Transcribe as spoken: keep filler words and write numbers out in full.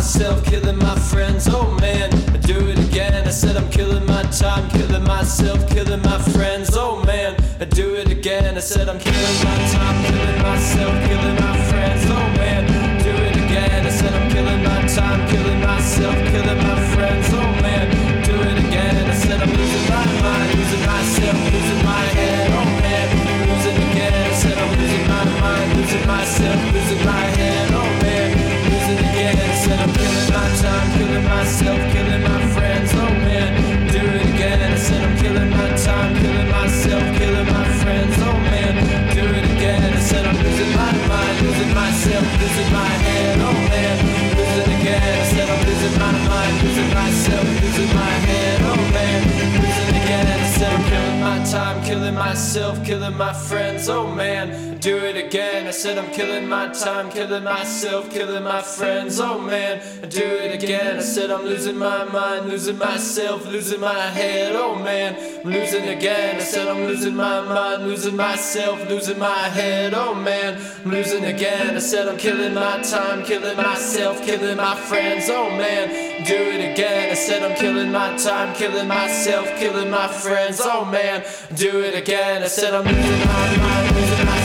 myself, killing my friends. Oh man, I do it again. I said I'm killing my time, killing myself, killing my friends. Oh man, I do it again. I said I'm killing my time, killing myself, killing my friends. Oh man, do it again. I said I'm killing my time, killing myself, killing my friends. Oh man, do it again. I said I'm losing my mind, losing myself, losing my head. Oh man, losing again. I said I'm losing my mind, losing myself, losing my head. Oh man, losing again. I said I'm killing my time, killing myself, killing my friends. Oh man, do it again. I said I'm killing my time, killing myself, killing my friends. Oh man, do it again. I said I'm losing my mind, losing myself, losing my head. Oh man, losing again. I said I'm losing my mind, losing myself, losing my head. Oh man, losing again. I said I'm killing my time, killing myself, killing my friends. Oh man, do it again. I said I'm killing my time, killing myself, killing my friends. Oh man, I do it again. I said I'm losing my mind, losing myself, losing my head. Oh man, I'm losing again. I said I'm losing my mind, losing myself, losing my head. Oh man, I'm losing again. I said I'm killing my time, killing myself, killing my friends. Oh man, do it again. I said I'm killing my time, killing myself, killing my friends. Oh man, do it again. I said I'm losing my mind, losing my